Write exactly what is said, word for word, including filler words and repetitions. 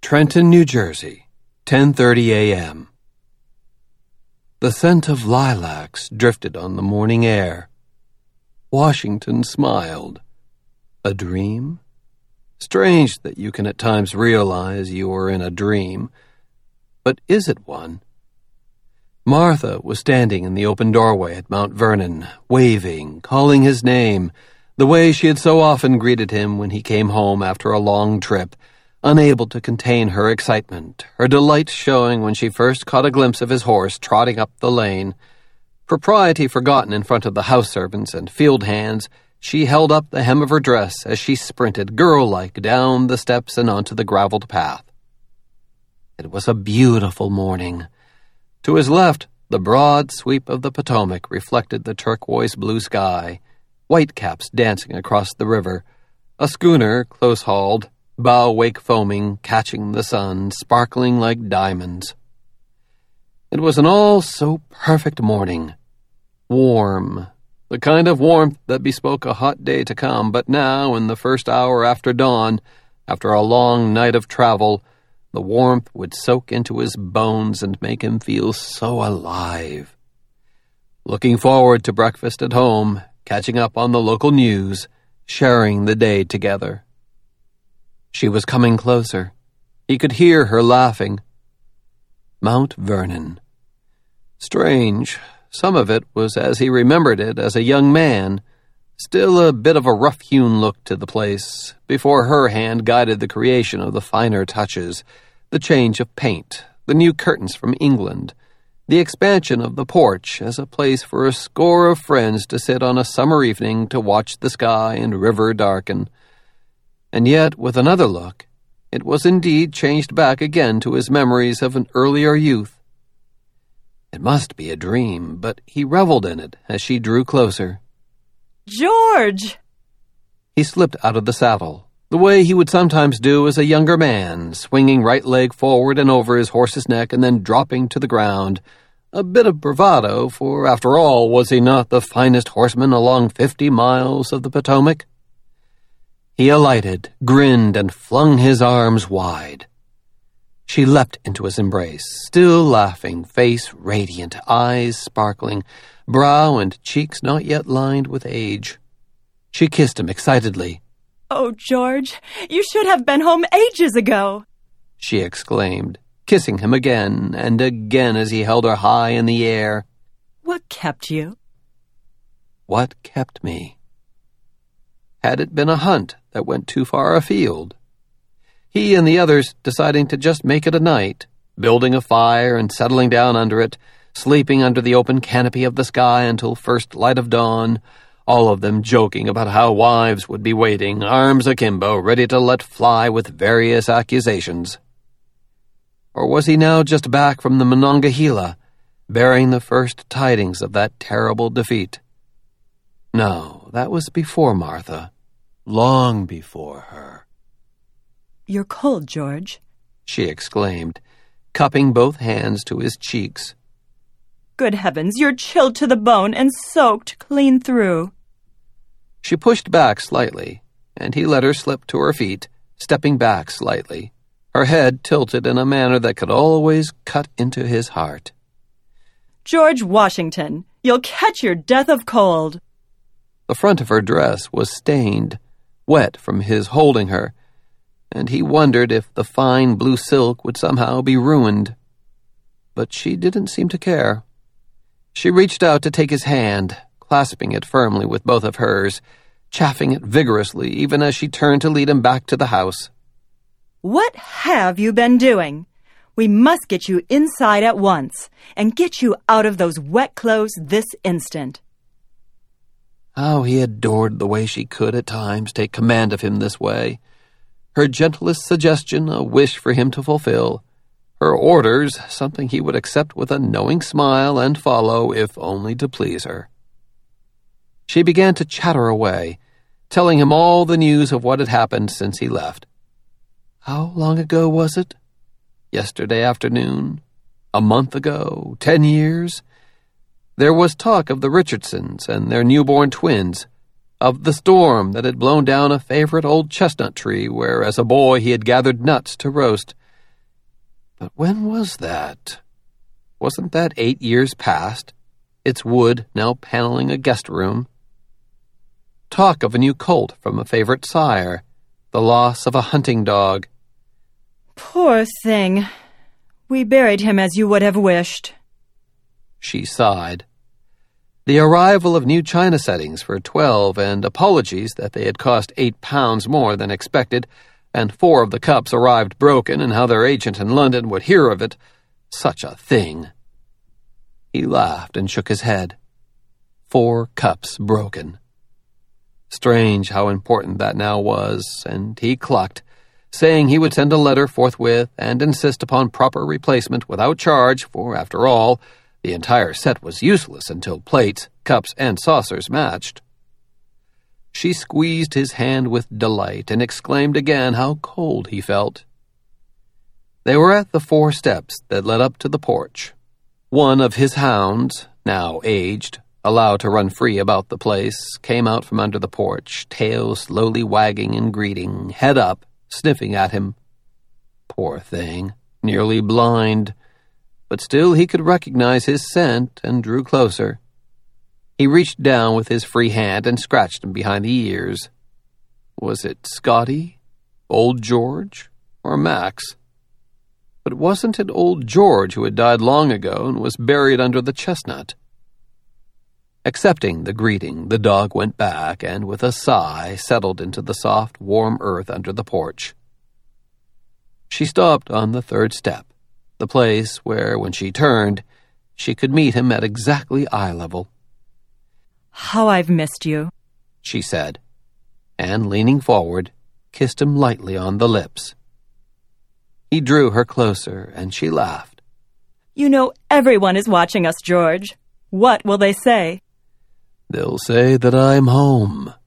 Trenton, New Jersey, ten thirty a.m. The scent of lilacs drifted on the morning air. Washington smiled. A dream? Strange that you can at times realize you are in a dream. But is it one? Martha was standing in the open doorway at Mount Vernon, waving, calling his name, the way she had so often greeted him when he came home after a long trip, unable to contain her excitement, her delight showing when she first caught a glimpse of his horse trotting up the lane. Propriety forgotten in front of the house servants and field hands, she held up the hem of her dress as she sprinted girl-like down the steps and onto the graveled path. It was a beautiful morning. To his left, the broad sweep of the Potomac reflected the turquoise blue sky, whitecaps dancing across the river, a schooner close-hauled, bow-wake foaming, catching the sun, sparkling like diamonds. It was an all-so-perfect morning. Warm, the kind of warmth that bespoke a hot day to come, but now, in the first hour after dawn, after a long night of travel, the warmth would soak into his bones and make him feel so alive. Looking forward to breakfast at home, catching up on the local news, sharing the day together. She was coming closer. He could hear her laughing. Mount Vernon. Strange. Some of it was as he remembered it as a young man. Still a bit of a rough-hewn look to the place, before her hand guided the creation of the finer touches, the change of paint, the new curtains from England, the expansion of the porch as a place for a score of friends to sit on a summer evening to watch the sky and river darken. And yet, with another look, it was indeed changed back again to his memories of an earlier youth. It must be a dream, but he reveled in it as she drew closer. George! He slipped out of the saddle, the way he would sometimes do as a younger man, swinging right leg forward and over his horse's neck and then dropping to the ground. A bit of bravado, for after all, was he not the finest horseman along fifty miles of the Potomac? He alighted, grinned, and flung his arms wide. She leapt into his embrace, still laughing, face radiant, eyes sparkling, brow and cheeks not yet lined with age. She kissed him excitedly. "Oh, George, you should have been home ages ago," she exclaimed, kissing him again and again as he held her high in the air. "What kept you?" What kept me? Had it been a hunt that went too far afield? He and the others deciding to just make it a night, building a fire and settling down under it, sleeping under the open canopy of the sky until first light of dawn, all of them joking about how wives would be waiting, arms akimbo, ready to let fly with various accusations. Or was he now just back from the Monongahela, bearing the first tidings of that terrible defeat? No, that was before Martha. Long before her. "You're cold, George," she exclaimed, cupping both hands to his cheeks. "Good heavens, you're chilled to the bone and soaked clean through." She pushed back slightly, and he let her slip to her feet, stepping back slightly, her head tilted in a manner that could always cut into his heart. "George Washington, you'll catch your death of cold." The front of her dress was stained, wet from his holding her, and he wondered if the fine blue silk would somehow be ruined. But she didn't seem to care. She reached out to take his hand, clasping it firmly with both of hers, chaffing it vigorously even as she turned to lead him back to the house. "What have you been doing? We must get you inside at once, and get you out of those wet clothes this instant." How he adored the way she could at times take command of him this way. Her gentlest suggestion a wish for him to fulfill. Her orders something he would accept with a knowing smile and follow if only to please her. She began to chatter away, telling him all the news of what had happened since he left. How long ago was it? Yesterday afternoon? A month ago? Ten years? There was talk of the Richardsons and their newborn twins, of the storm that had blown down a favorite old chestnut tree where as a boy he had gathered nuts to roast, But when was that? Wasn't that eight years past? Its wood now paneling a guest room. Talk of a new colt from a favorite sire. The loss of a hunting dog. Poor thing. We buried him as you would have wished. She sighed. The arrival of new china settings for twelve and apologies that they had cost eight pounds more than expected, and four of the cups arrived broken, and how their agent in London would hear of it. Such a thing. He laughed and shook his head. Four cups broken. Strange how important that now was, and he clucked, saying he would send a letter forthwith and insist upon proper replacement without charge, for, after all, the entire set was useless until plates, cups, and saucers matched. She squeezed his hand with delight and exclaimed again how cold he felt. They were at the four steps that led up to the porch. One of his hounds, now aged, allowed to run free about the place, came out from under the porch, tail slowly wagging in greeting, head up, sniffing at him. Poor thing, nearly blind, but still he could recognize his scent and drew closer. He reached down with his free hand and scratched him behind the ears. Was it Scotty, Old George, or Max? But wasn't it Old George who had died long ago and was buried under the chestnut? Accepting the greeting, the dog went back and, with a sigh, settled into the soft, warm earth under the porch. She stopped on the third step, the place where, when she turned, she could meet him at exactly eye level. How I've missed you, she said, and, leaning forward, kissed him lightly on the lips. He drew her closer, and she laughed. You know everyone is watching us, George. What will they say? They'll say that I'm home.